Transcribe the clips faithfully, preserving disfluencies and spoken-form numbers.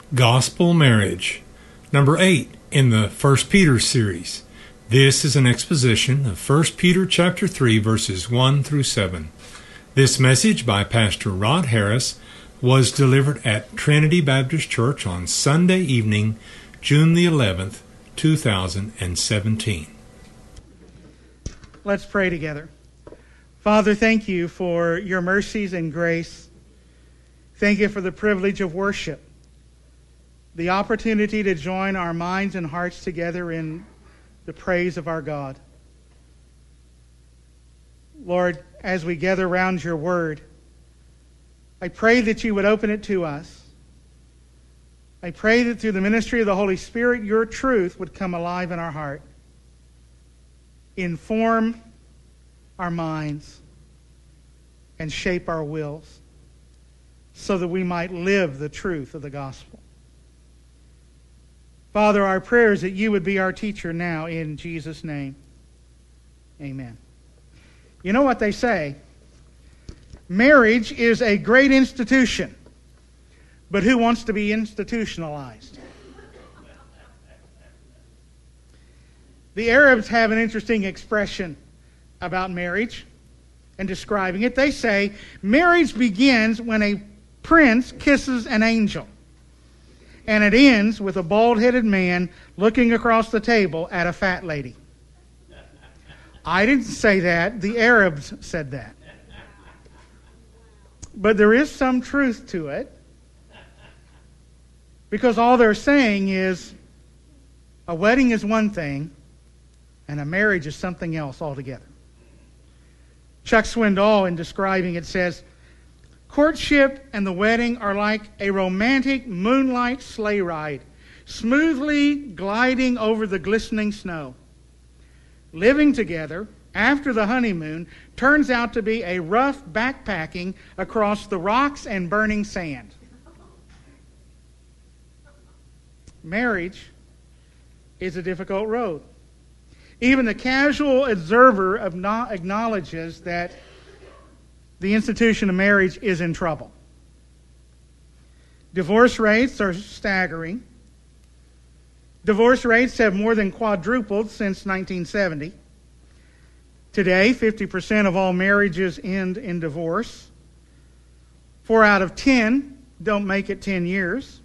Gospel Marriage, number eight in the First Peter series. This is an exposition of First Peter chapter three, verses one through seven. This message by Pastor Rod Harris was delivered at Trinity Baptist Church on Sunday evening, June the eleventh, two thousand seventeen. Let's pray together. Father, thank you for your mercies and grace. Thank you for the privilege of worship, the opportunity to join our minds and hearts together in the praise of our God. Lord, as we gather around your word, I pray that you would open it to us. I pray that through the ministry of the Holy Spirit, your truth would come alive in our heart, inform our minds, and shape our wills so that we might live the truth of the gospel. Father, our prayer is that you would be our teacher now in Jesus' name. Amen. You know what they say? Marriage is a great institution, but who wants to be institutionalized? The Arabs have an interesting expression about marriage and describing it. They say, marriage begins when a prince kisses an angel, and it ends with a bald-headed man looking across the table at a fat lady. I didn't say that. The Arabs said that. But there is some truth to it, because all they're saying is a wedding is one thing and a marriage is something else altogether. Chuck Swindoll, in describing it, says, courtship and the wedding are like a romantic moonlight sleigh ride, smoothly gliding over the glistening snow. Living together after the honeymoon turns out to be a rough backpacking across the rocks and burning sand. Marriage is a difficult road. Even the casual observer acknowledges that the institution of marriage is in trouble. Divorce rates are staggering. Divorce rates have more than quadrupled since nineteen seventy. Today, fifty percent of all marriages end in divorce. Four out of ten don't make it ten years.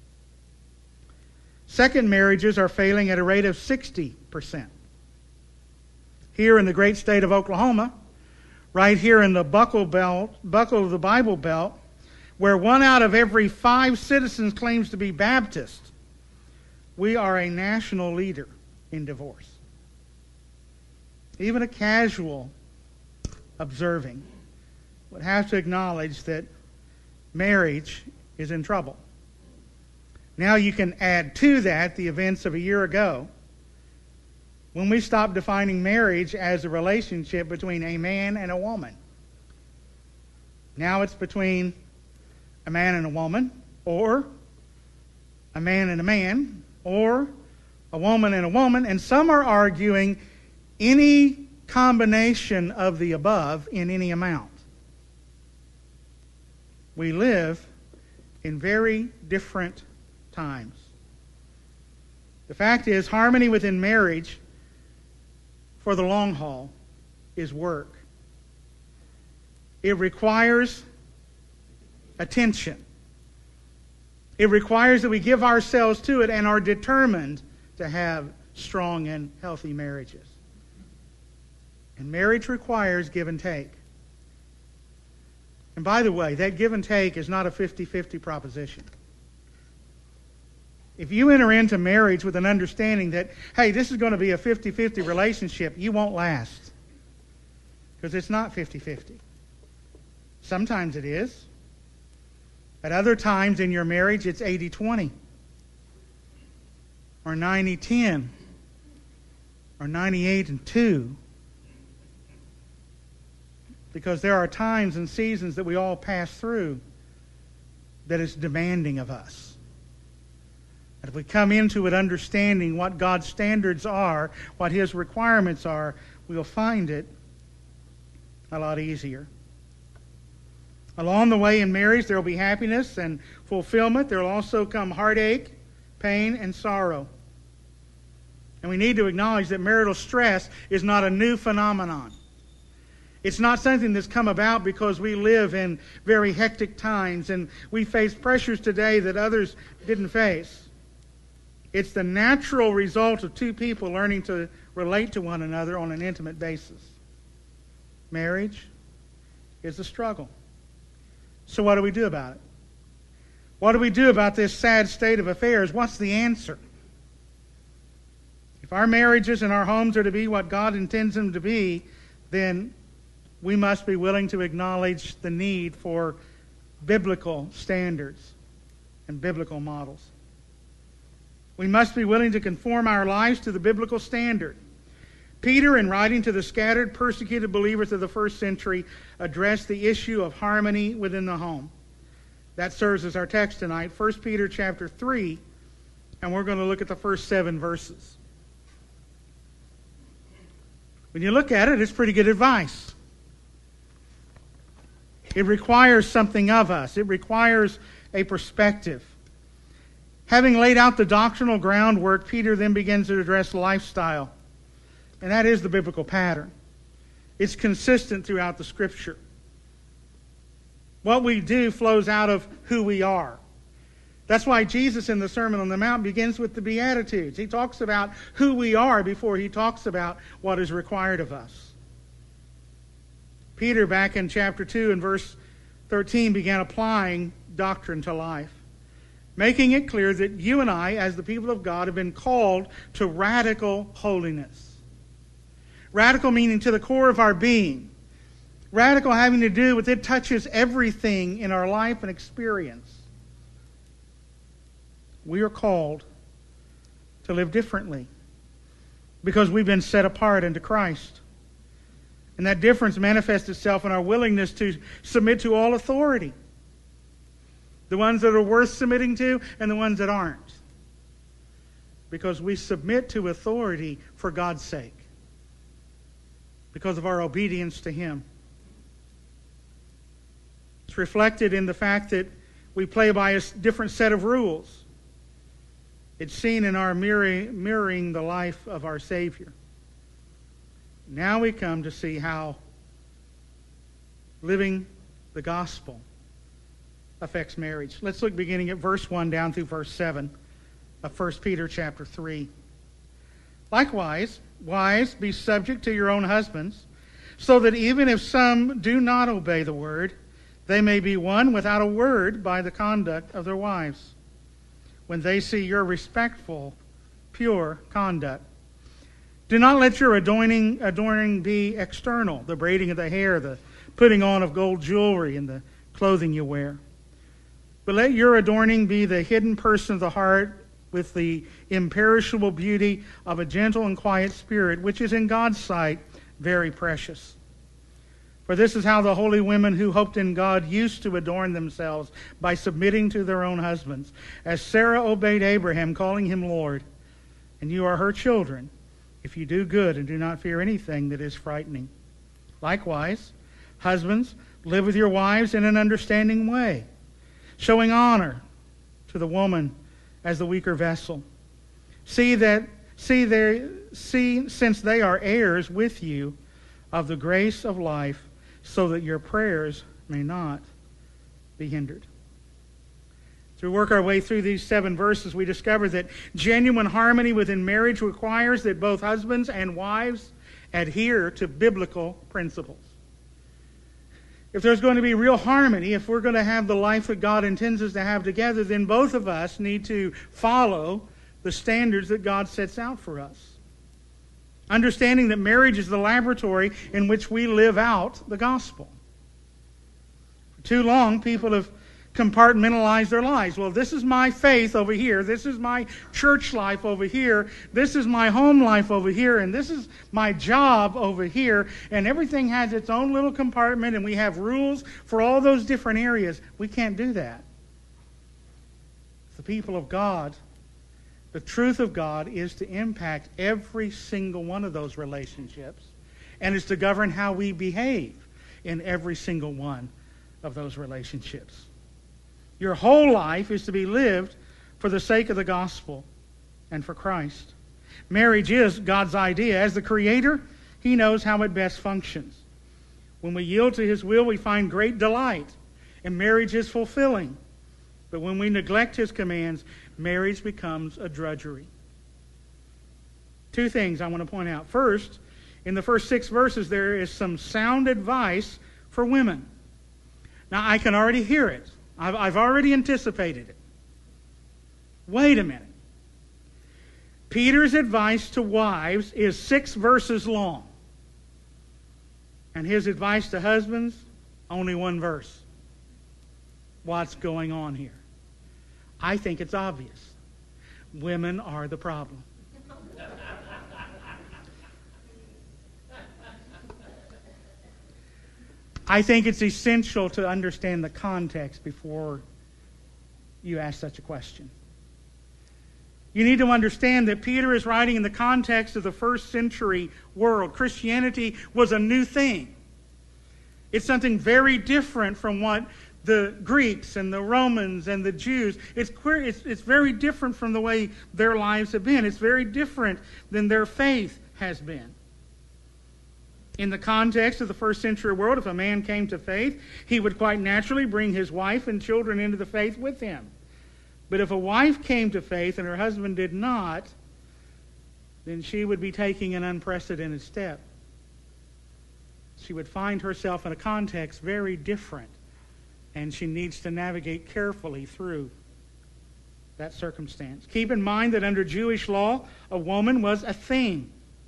Second marriages are failing at a rate of sixty percent. Here in the great state of Oklahoma, right here in the buckle belt, buckle of the Bible Belt, where one out of every five citizens claims to be Baptist, we are a national leader in divorce. Even a casual observing would have to acknowledge that marriage is in trouble. Now you can add to that the events of a year ago, when we stopped defining marriage as a relationship between a man and a woman. Now it's between a man and a woman, or a man and a man, or a woman and a woman, and some are arguing any combination of the above in any amount. We live in very different times. The fact is, harmony within marriage for the long haul is work. It requires attention. It requires that we give ourselves to it and are determined to have strong and healthy marriages. And marriage requires give and take. And by the way, that give and take is not a fifty-fifty proposition. If you enter into marriage with an understanding that, hey, this is going to be a fifty-fifty relationship, you won't last. Because it's not fifty-fifty. Sometimes it is. At other times in your marriage, it's eighty twenty. Or ninety ten. Or ninety-eight and two. Because there are times and seasons that we all pass through that is demanding of us. And if we come into it understanding what God's standards are, what His requirements are, we'll find it a lot easier. Along the way in marriage, there will be happiness and fulfillment. There will also come heartache, pain, and sorrow. And we need to acknowledge that marital stress is not a new phenomenon. It's not something that's come about because we live in very hectic times and we face pressures today that others didn't face. It's the natural result of two people learning to relate to one another on an intimate basis. Marriage is a struggle. So what do we do about it? What do we do about this sad state of affairs? What's the answer? If our marriages and our homes are to be what God intends them to be, then we must be willing to acknowledge the need for biblical standards and biblical models. We must be willing to conform our lives to the biblical standard. Peter, in writing to the scattered, persecuted believers of the first century, addressed the issue of harmony within the home. That serves as our text tonight, First Peter chapter three, and we're going to look at the first seven verses. When you look at it, it's pretty good advice. It requires something of us. It requires a perspective. Having laid out the doctrinal groundwork, Peter then begins to address lifestyle. And that is the biblical pattern. It's consistent throughout the Scripture. What we do flows out of who we are. That's why Jesus in the Sermon on the Mount begins with the Beatitudes. He talks about who we are before he talks about what is required of us. Peter, back in chapter two and verse thirteen, began applying doctrine to life, making it clear that you and I, as the people of God, have been called to radical holiness. Radical meaning to the core of our being. Radical having to do with it touches everything in our life and experience. We are called to live differently because we've been set apart unto Christ. And that difference manifests itself in our willingness to submit to all authority. The ones that are worth submitting to and the ones that aren't. Because we submit to authority for God's sake. Because of our obedience to Him. It's reflected in the fact that we play by a different set of rules. It's seen in our mirroring, mirroring the life of our Savior. Now we come to see how living the gospel affects marriage. Let's look beginning at verse one down through verse seven of First Peter chapter three. Likewise, wives, be subject to your own husbands, so that even if some do not obey the word, they may be won without a word by the conduct of their wives, when they see your respectful, pure conduct. Do not let your adorning, adorning be external, the braiding of the hair, the putting on of gold jewelry, and the clothing you wear. But let your adorning be the hidden person of the heart, with the imperishable beauty of a gentle and quiet spirit, which is in God's sight very precious. For this is how the holy women who hoped in God used to adorn themselves, by submitting to their own husbands, as Sarah obeyed Abraham, calling him Lord. And you are her children, if you do good and do not fear anything that is frightening. Likewise, husbands, live with your wives in an understanding way, showing honor to the woman as the weaker vessel. See that see they see since they are heirs with you of the grace of life, so that your prayers may not be hindered. As we work our way through these seven verses, we discover that genuine harmony within marriage requires that both husbands and wives adhere to biblical principles. If there's going to be real harmony, if we're going to have the life that God intends us to have together, then both of us need to follow the standards that God sets out for us. Understanding that marriage is the laboratory in which we live out the gospel. For too long, people have compartmentalized their lives. Well, this is my faith over here. This is my church life over here. This is my home life over here. And this is my job over here. And everything has its own little compartment, and we have rules for all those different areas. We can't do that. The people of God, the truth of God is to impact every single one of those relationships, and is to govern how we behave in every single one of those relationships. Your whole life is to be lived for the sake of the gospel and for Christ. Marriage is God's idea. As the Creator, He knows how it best functions. When we yield to His will, we find great delight, and marriage is fulfilling. But when we neglect His commands, marriage becomes a drudgery. Two things I want to point out. First, in the first six verses, there is some sound advice for women. Now, I can already hear it. I've, I've already anticipated it. Wait a minute. Peter's advice to wives is six verses long. And his advice to husbands, only one verse. What's going on here? I think it's obvious. Women are the problem. I think it's essential to understand the context before you ask such a question. You need to understand that Peter is writing in the context of the first century world. Christianity was a new thing. It's something very different from what the Greeks and the Romans and the Jews, it's, it's, it's very different from the way their lives have been. It's very different than their faith has been. In the context of the first century world, if a man came to faith, he would quite naturally bring his wife and children into the faith with him. But if a wife came to faith and her husband did not, then she would be taking an unprecedented step. She would find herself in a context very different, and she needs to navigate carefully through that circumstance. Keep in mind that under Jewish law, a woman was a thing.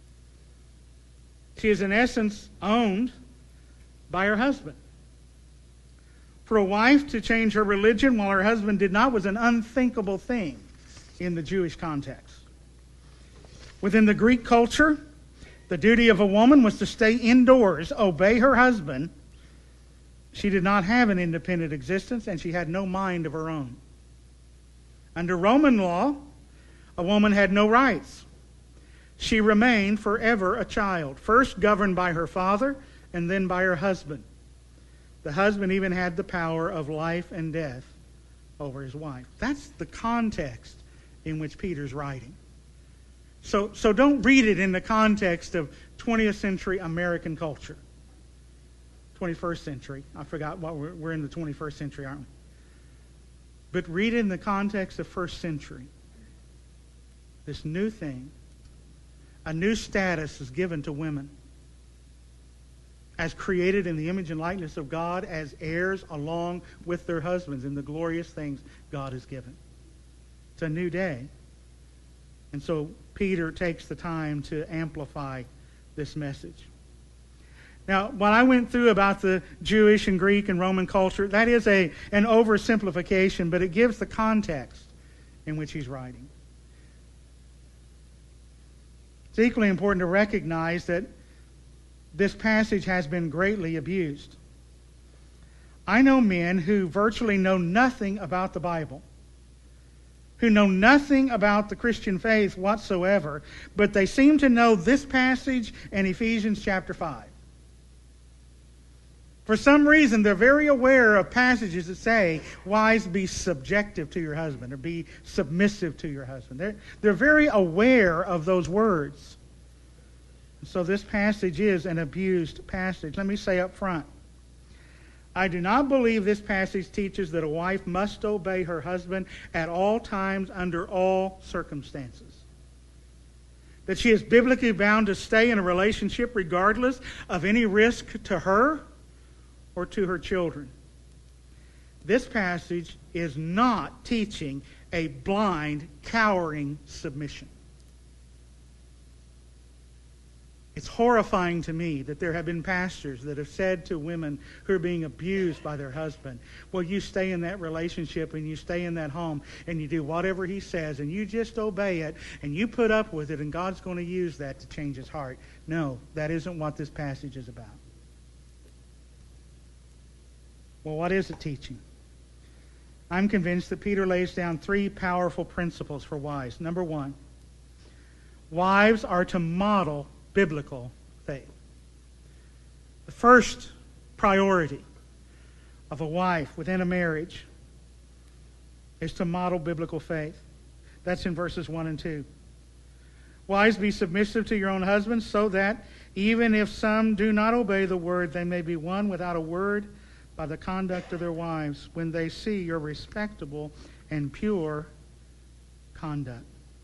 She is in essence owned by her husband. For a wife to change her religion while her husband did not was an unthinkable thing in the Jewish context. Within the Greek culture, the duty of a woman was to stay indoors, obey her husband. She did not have an independent existence, and she had no mind of her own. Under Roman law, a woman had no rights. She remained forever a child, first governed by her father and then by her husband. The husband even had the power of life and death over his wife. That's the context in which Peter's writing. So, so don't read it in the context of twentieth century American culture. twenty-first century. I forgot what we're, we're in the twenty-first century, aren't we? But read it in the context of first century. This new thing. A new status is given to women as created in the image and likeness of God, as heirs along with their husbands in the glorious things God has given. It's a new day. And so Peter takes the time to amplify this message. Now, what I went through about the Jewish and Greek and Roman culture, that is a, an oversimplification, but it gives the context in which he's writing. It's equally important to recognize that this passage has been greatly abused. I know men who virtually know nothing about the Bible, who know nothing about the Christian faith whatsoever, but they seem to know this passage and Ephesians chapter five. For some reason, they're very aware of passages that say, wives, be subjective to your husband, or be submissive to your husband. They're, they're very aware of those words. So this passage is an abused passage. Let me say up front, I do not believe this passage teaches that a wife must obey her husband at all times under all circumstances. That she is biblically bound to stay in a relationship regardless of any risk to her or to her children. This passage is not teaching a blind, cowering submission. It's horrifying to me that there have been pastors that have said to women who are being abused by their husband, well, you stay in that relationship and you stay in that home and you do whatever he says and you just obey it and you put up with it and God's going to use that to change his heart. No, that isn't what this passage is about. Well, what is it teaching? I'm convinced that Peter lays down three powerful principles for wives. Number one, wives are to model biblical faith. The first priority, of a wife within a marriage is to model biblical faith. That's in verses one and two. Wives, be submissive to your own husbands, so that even if some do not obey the word, they may be won without a word by the conduct of their wives, when they see your respectable and pure conduct.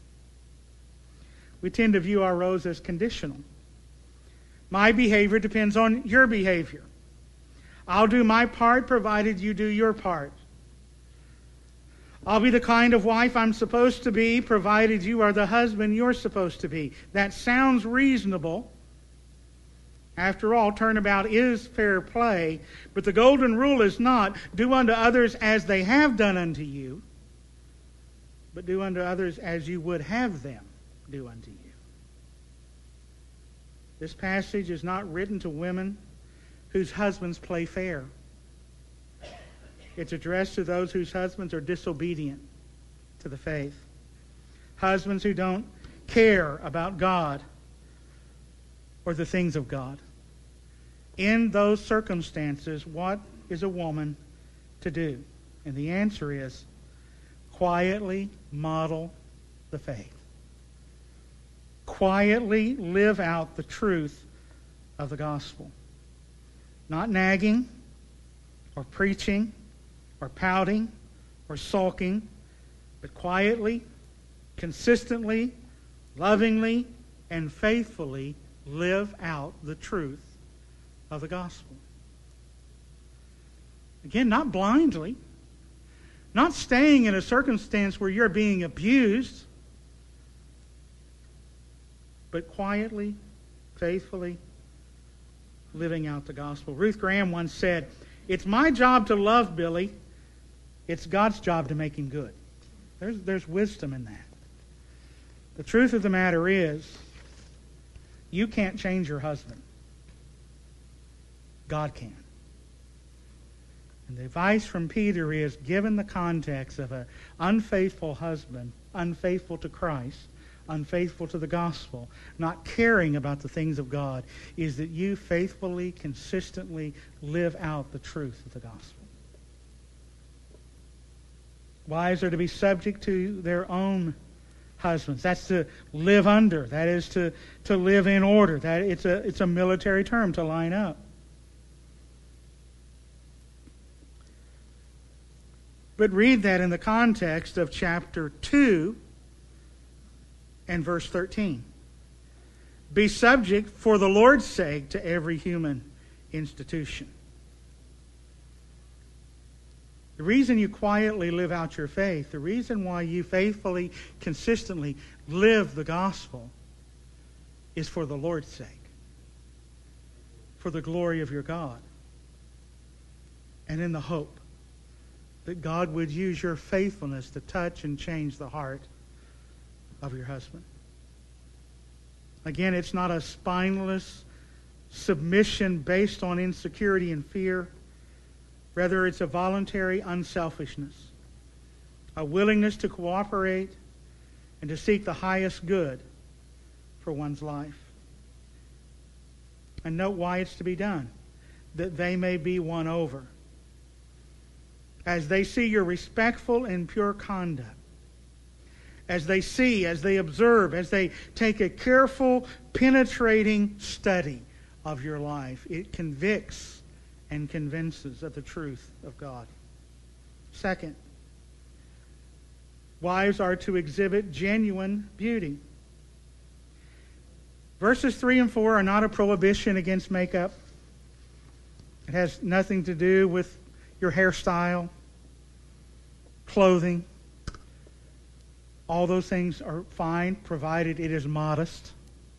We tend to view our roles as conditional. My behavior depends on your behavior. I'll do my part provided you do your part. I'll be the kind of wife I'm supposed to be provided you are the husband you're supposed to be. That sounds reasonable. After all, turnabout is fair play, but the golden rule is not do unto others as they have done unto you, but do unto others as you would have them do unto you. This passage is not written to women whose husbands play fair. It's addressed to those whose husbands are disobedient to the faith. Husbands who don't care about God or the things of God. In those circumstances, what is a woman to do? And the answer is quietly model the faith. Quietly live out the truth of the gospel. Not nagging or preaching or pouting or sulking, but quietly, consistently, lovingly, and faithfully live out the truth of the gospel. Again, not blindly, not staying in a circumstance where you're being abused, but quietly, faithfully living out the gospel. Ruth Graham once said, "It's my job to love Billy. It's God's job to make him good." There's, there's wisdom in that. The truth of the matter is, you can't change your husband. God can. And the advice from Peter is, given the context of an unfaithful husband, unfaithful to Christ, unfaithful to the gospel, not caring about the things of God, is that you faithfully, consistently live out the truth of the gospel. Wives are to be subject to their own husbands. That's to live under. That is to, to live in order. That it's a it's a military term, to line up. But read that in the context of chapter two and verse thirteen. Be subject for the Lord's sake to every human institution. The reason you quietly live out your faith, the reason why you faithfully, consistently live the gospel, is for the Lord's sake, for the glory of your God, and in the hope that God would use your faithfulness to touch and change the heart of your husband. Again, it's not a spineless submission based on insecurity and fear. Rather, it's a voluntary unselfishness, a willingness to cooperate and to seek the highest good for one's life. And note why it's to be done, that they may be won over. As they see your respectful and pure conduct, as they see, as they observe, as they take a careful, penetrating study of your life, it convicts and convinces of the truth of God. Second, wives are to exhibit genuine beauty. Verses three and four are not a prohibition against makeup. It has nothing to do with your hairstyle, clothing. All those things are fine, provided it is modest.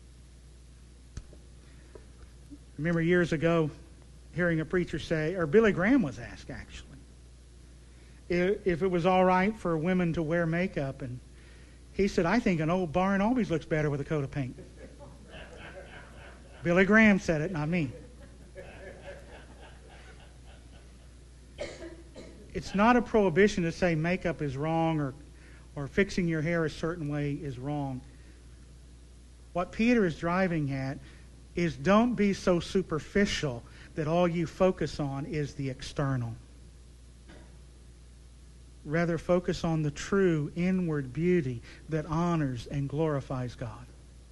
I remember years ago hearing a preacher say, or Billy Graham was asked actually, if it was all right for women to wear makeup. And he said, "I think an old barn always looks better with a coat of paint." Billy Graham said it, not me. It's not a prohibition to say makeup is wrong or, or fixing your hair a certain way is wrong. What Peter is driving at is don't be so superficial that all you focus on is the external. Rather, focus on the true inward beauty that honors and glorifies God.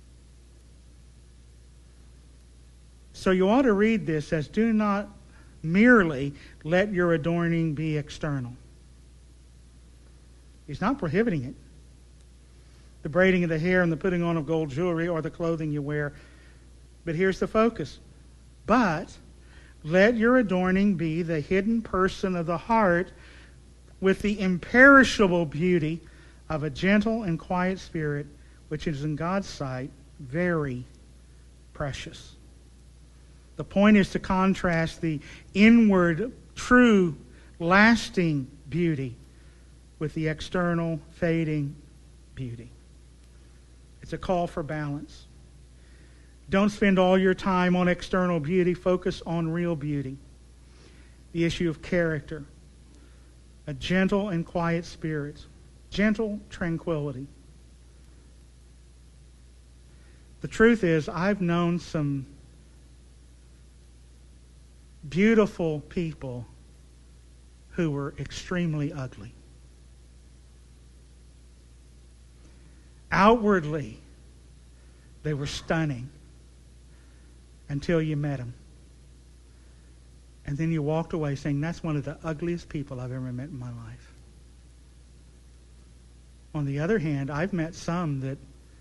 So you ought to read this as, do not merely let your adorning be external. He's not prohibiting it. The braiding of the hair and the putting on of gold jewelry or the clothing you wear. But here's the focus. But let your adorning be the hidden person of the heart with the imperishable beauty of a gentle and quiet spirit, which is in God's sight very precious. The point is to contrast the inward, true, lasting beauty with the external, fading beauty. It's a call for balance. Don't spend all your time on external beauty. Focus on real beauty. The issue of character. A gentle and quiet spirit. Gentle tranquility. The truth is, I've known some beautiful people who were extremely ugly. Outwardly, they were stunning until you met them. And then you walked away saying, that's one of the ugliest people I've ever met in my life. On the other hand, I've met some that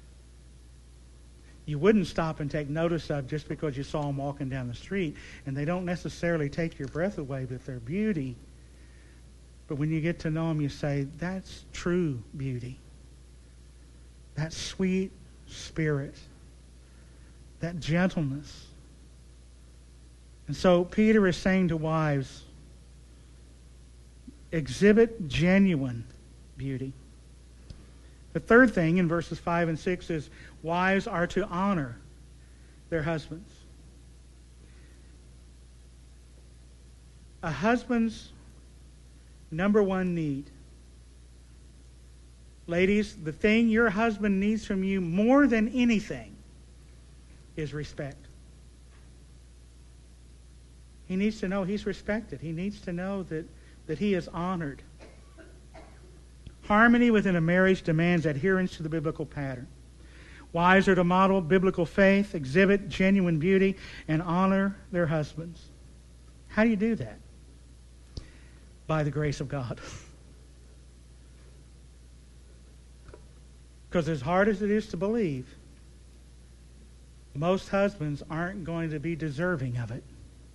you wouldn't stop and take notice of just because you saw them walking down the street. And they don't necessarily take your breath away with their beauty. But when you get to know them, you say, that's true beauty. That sweet spirit. That gentleness. And so Peter is saying to wives, exhibit genuine beauty. The third thing in verses five and six is wives are to honor their husbands. A husband's number one need. Ladies, the thing your husband needs from you more than anything is respect. He needs to know he's respected. He needs to know that, that he is honored. Harmony within a marriage demands adherence to the biblical pattern. Wives are to model biblical faith, exhibit genuine beauty, and honor their husbands. How do you do that? By the grace of God. Because as hard as it is to believe, most husbands aren't going to be deserving of it.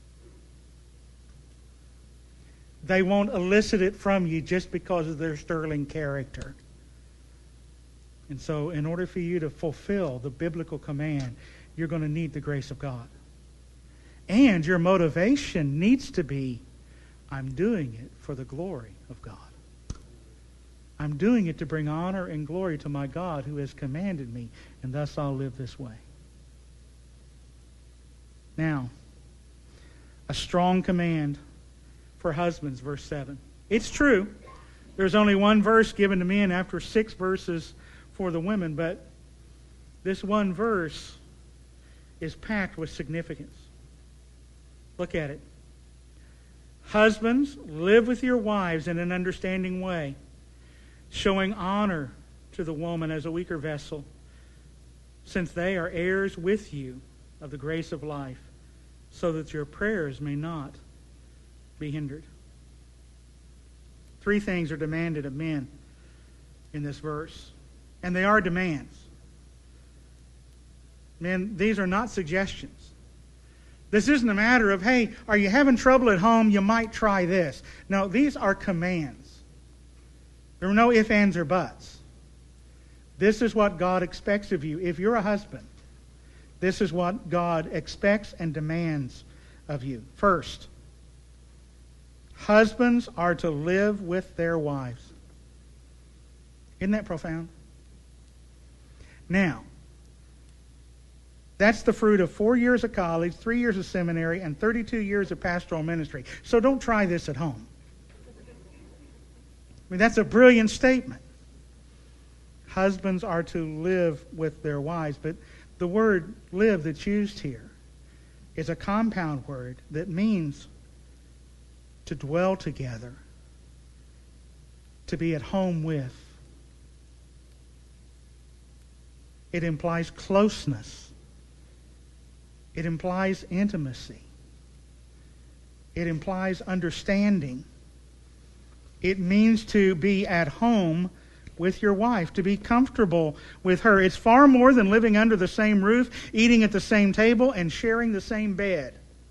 They won't elicit it from you just because of their sterling character. And so in order for you to fulfill the biblical command, you're going to need the grace of God. And your motivation needs to be, I'm doing it for the glory of God. I'm doing it to bring honor and glory to my God who has commanded me, and thus I'll live this way. Now, a strong command for husbands, verse seven. It's true. There's only one verse given to men after six verses for the women, but this one verse is packed with significance. Look at it. Husbands, live with your wives in an understanding way, showing honor to the woman as a weaker vessel, since they are heirs with you of the grace of life, so that your prayers may not be hindered. Three things are demanded of men in this verse, and they are demands. Men, these are not suggestions. This isn't a matter of, hey, are you having trouble at home? You might try this. No, these are commands. There are no ifs, ands, or buts. This is what God expects of you. If you're a husband, this is what God expects and demands of you. First, husbands are to live with their wives. Isn't that profound? Now, that's the fruit of four years of college, three years of seminary, and thirty-two years of pastoral ministry. So don't try this at home. I mean, that's a brilliant statement. Husbands are to live with their wives, but the word live that's used here is a compound word that means to dwell together, to be at home with. It implies closeness. It implies intimacy. It implies understanding. It means to be at home with your wife, to be comfortable with her. It's far more than living under the same roof, eating at the same table, and sharing the same bed.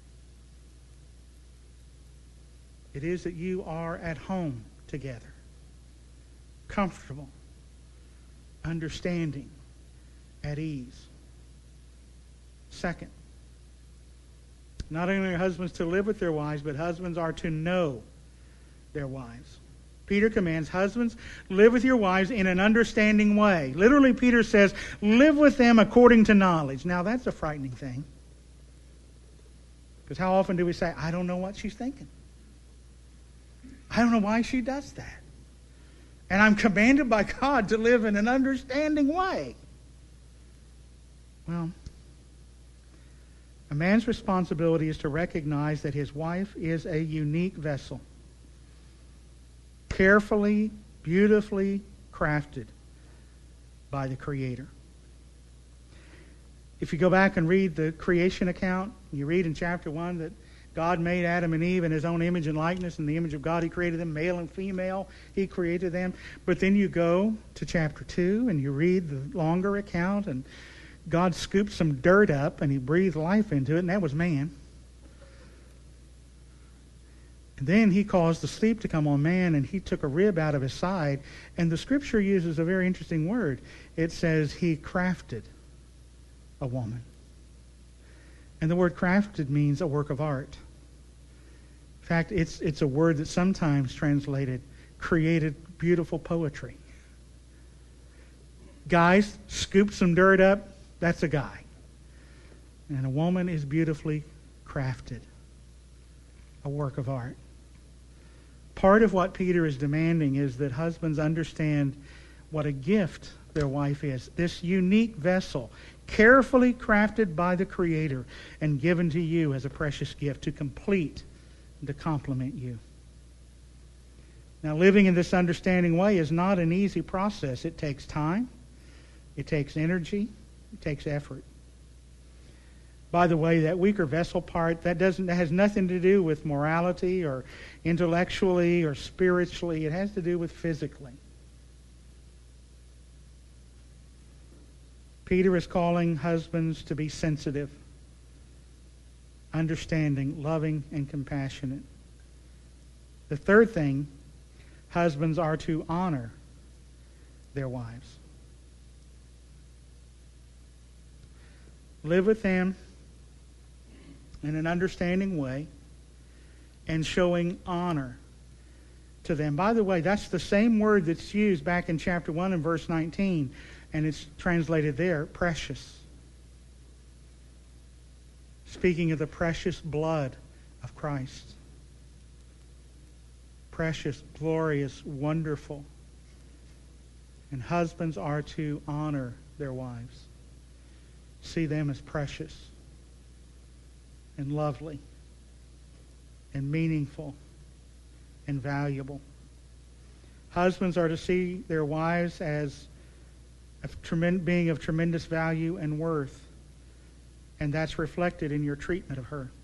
It is that you are at home together, comfortable, understanding, at ease. Second, not only are husbands to live with their wives, but husbands are to know their wives. Peter commands husbands, live with your wives in an understanding way. Literally, Peter says, live with them according to knowledge. Now, that's a frightening thing. Because how often do we say, I don't know what she's thinking. I don't know why she does that. And I'm commanded by God to live in an understanding way. Well, a man's responsibility is to recognize that his wife is a unique vessel, carefully, beautifully crafted by the Creator. If you go back and read the creation account, you read in chapter one that God made Adam and Eve in His own image and likeness. In the image of God He created them, male and female He created them. But then you go to chapter two and you read the longer account, and God scooped some dirt up and He breathed life into it, and that was man. And then He caused the sleep to come on man, and He took a rib out of his side. And the Scripture uses a very interesting word. It says He crafted a woman. And the word crafted means a work of art. In fact, it's it's a word that's sometimes translated created beautiful poetry. Guys, scoop some dirt up, that's a guy. And a woman is beautifully crafted. A work of art. Part of what Peter is demanding is that husbands understand what a gift their wife is. This unique vessel, carefully crafted by the Creator and given to you as a precious gift to complete and to complement you. Now, living in this understanding way is not an easy process. It takes time. It takes energy. It takes effort. By the way, that weaker vessel part, that doesn't that has nothing to do with morality or intellectually or spiritually. It has to do with physically. Peter is calling husbands to be sensitive, understanding, loving, and compassionate. The third thing, husbands are to honor their wives. Live with them in an understanding way and showing honor to them. By the way, that's the same word that's used back in chapter one and verse nineteen. And it's translated there, precious. Speaking of the precious blood of Christ. Precious, glorious, wonderful. And husbands are to honor their wives. See them as precious and lovely and meaningful and valuable. Husbands are to see their wives as of tremend- being of tremendous value and worth, and that's reflected in your treatment of her.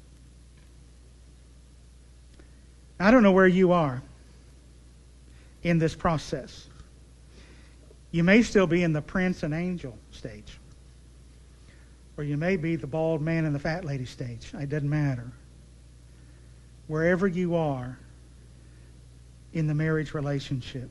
I don't know where you are in this process. You may still be in the prince and angel stage, or you may be the bald man and the fat lady stage. It doesn't matter. Wherever you are in the marriage relationship,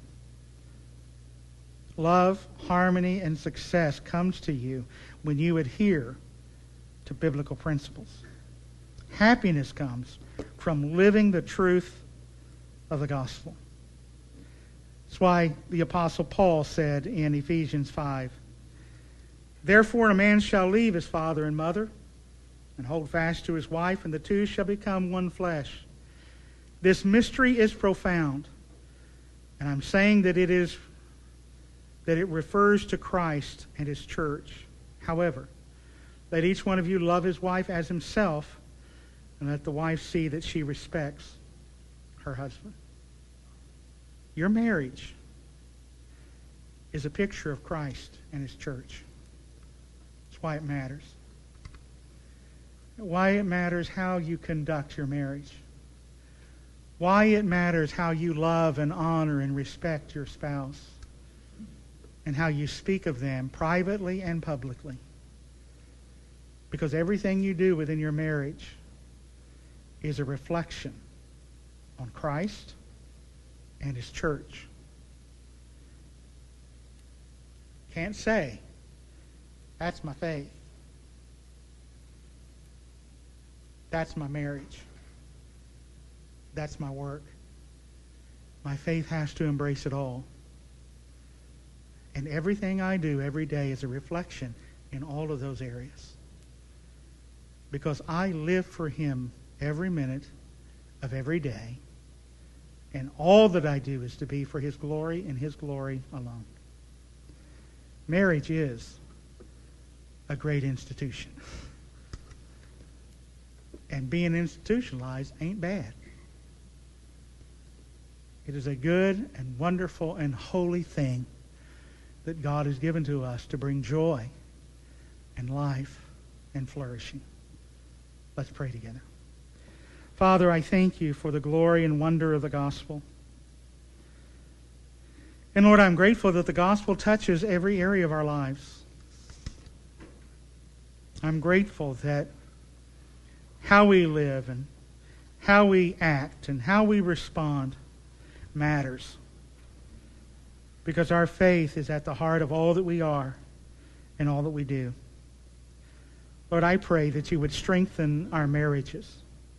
love, harmony, and success comes to you when you adhere to biblical principles. Happiness comes from living the truth of the gospel. That's why the Apostle Paul said in Ephesians five, "Therefore a man shall leave his father and mother and hold fast to his wife, and the two shall become one flesh." This mystery is profound, and I'm saying that it is that it refers to Christ and His church. However, let each one of you love his wife as himself, and let the wife see that she respects her husband. Your marriage is a picture of Christ and His church. That's why it matters. Why it matters how you conduct your marriage. Why it matters how you love and honor and respect your spouse. And how you speak of them privately and publicly. Because everything you do within your marriage is a reflection on Christ and His church. Can't say, that's my faith. That's my marriage. That's my work. My faith has to embrace it all. And everything I do every day is a reflection in all of those areas. Because I live for Him every minute of every day. And all that I do is to be for His glory and His glory alone. Marriage is a great institution. And being institutionalized ain't bad. It is a good and wonderful and holy thing that God has given to us to bring joy and life and flourishing. Let's pray together. Father, I thank You for the glory and wonder of the gospel. And Lord, I'm grateful that the gospel touches every area of our lives. I'm grateful that how we live and how we act and how we respond matters. Because our faith is at the heart of all that we are and all that we do. Lord, I pray that You would strengthen our marriages.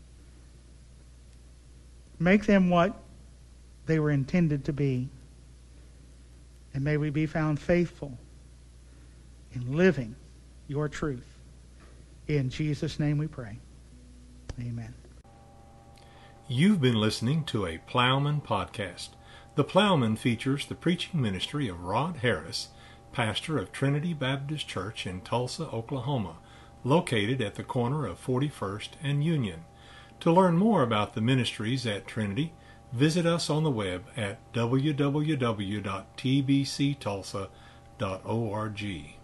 Make them what they were intended to be. And may we be found faithful in living Your truth. In Jesus' name we pray. Amen. You've been listening to a Plowman podcast. The Plowman features the preaching ministry of Rod Harris, pastor of Trinity Baptist Church in Tulsa, Oklahoma, located at the corner of forty-first and Union. To learn more about the ministries at Trinity, visit us on the web at w w w dot t b c tulsa dot org.